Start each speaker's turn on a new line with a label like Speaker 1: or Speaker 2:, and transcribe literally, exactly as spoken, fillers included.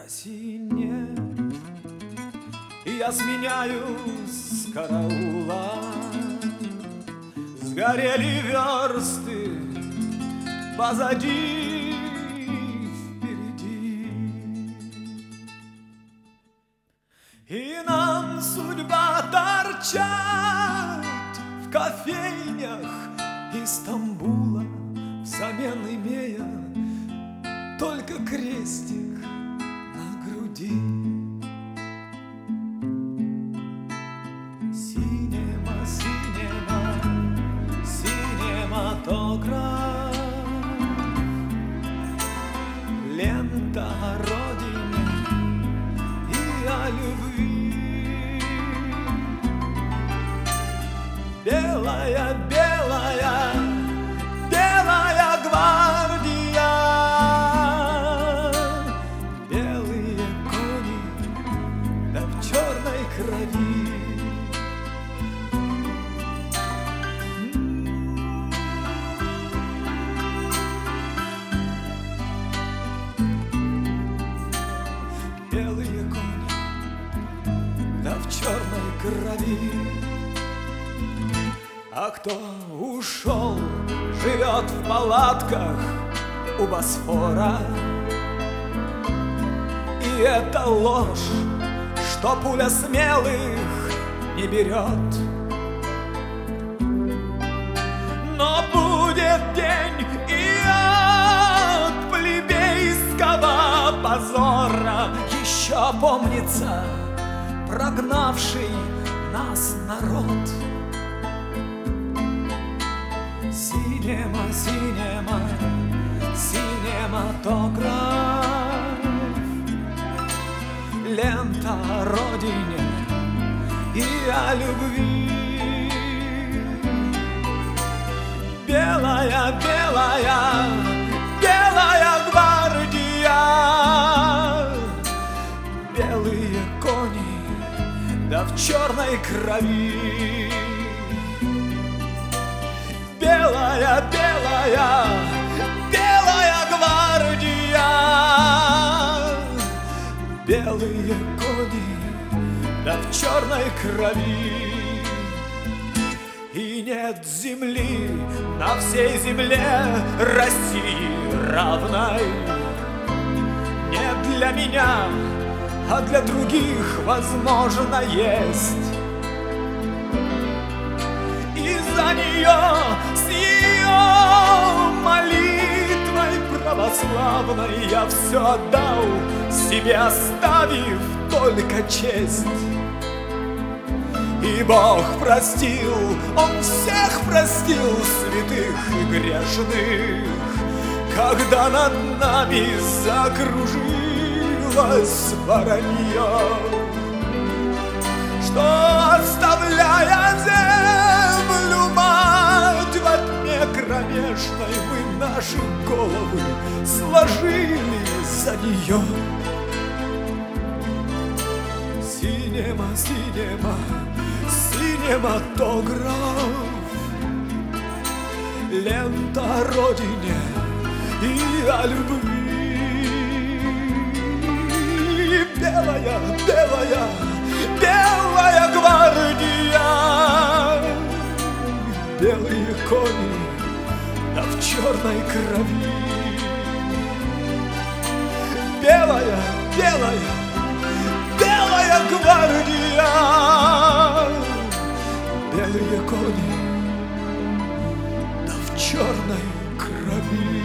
Speaker 1: осенне я сменяюсь с караула. Сгорели версты позади, впереди, и нам судьба торчат в кофейнях из Стамбула, взамен имея только крестик на груди. Синема, синема, синематограф, лента о родине и о любви. Белая, белая, белая гвардия, белые кони, да в черной крови. Белые кони, да в черной крови. А кто ушел, живет в палатках у Босфора. И это ложь, что пуля смелых не берет. Но будет день и от плебейского позора еще помнится прогнавший нас народ. Синема, синема, синематограф, лента о родине и о любви. Белая, белая, белая гвардия, белые кони, да в черной крови. Белая, белая, белая гвардия, белые кони, да в черной крови. И нет земли на всей земле России равной. Не для меня, а для других, возможно, есть. За нее, с ее молитвой православной я все отдал, себе оставив только честь. И Бог простил, Он всех простил, святых и грешных, когда над нами закружилось воронье, что, оставляя землю мать во тьме кромешной, мы наши головы сложили за нее. Синема, синема, синематограф, лента о родине и о любви. Белая, белая, белая гвардия, белые кони, да в черной крови. Белая, белая, белая гвардия, белые кони, да в черной крови.